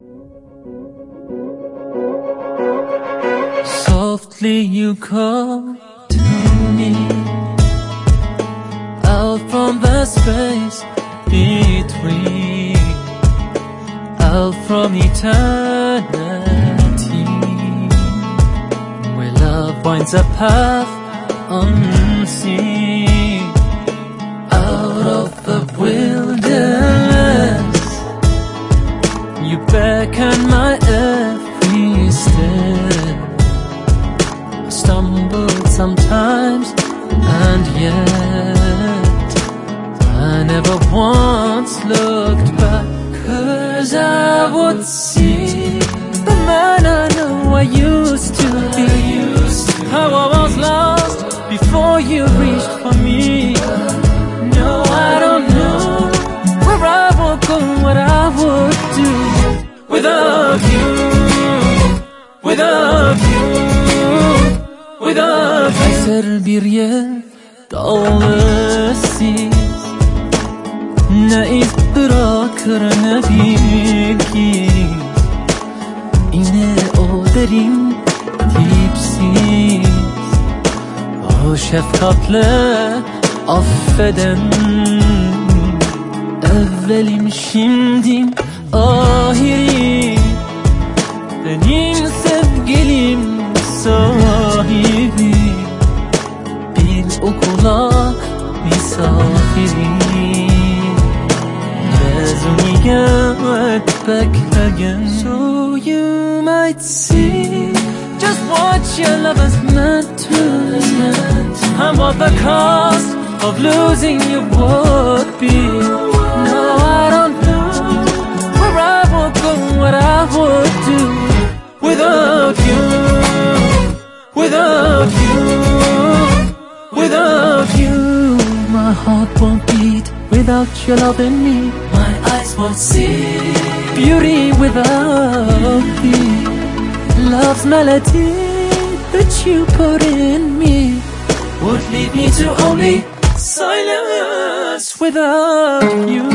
Softly you call to me out from the space between, out from eternity, where love finds a path unseen. Out of the wilderness, you beckon my every step. I stumbled sometimes, and yet I never once looked back. 'Cause I would see the man I know I used to be, how I was lost before you reached for me. No, I don't know where I would go, what I would do without you, without you, without you. Eser bir yer dağılsız, ne iz bırakır ne bir giz. Yine o derin dipsiz, o şefkatle affeden, evvelim şimdim ahirim, benim sevgilim sahibi. Bir okula misafirim, mezuniyet bekleyen. So you might see just what your love has meant to me, and what the cost of losing you would be. No, I don't know where I would go, what I would do without you, without you, without you. My heart won't beat without your love in me. My eyes won't see beauty without thee. Love's melody that you put in me would lead me to only silence without you.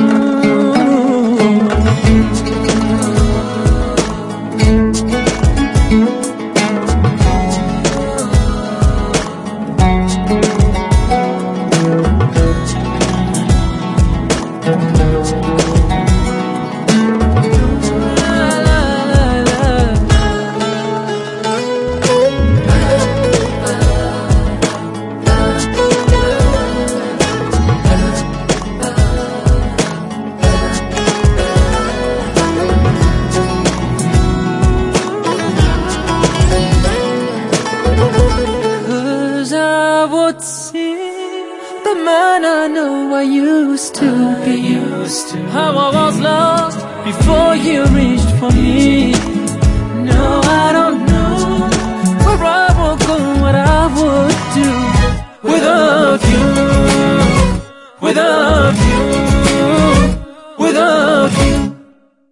The man I know I used to be, how I was lost before you reached for me. No, I don't know where I would go, what I would do without you, without you.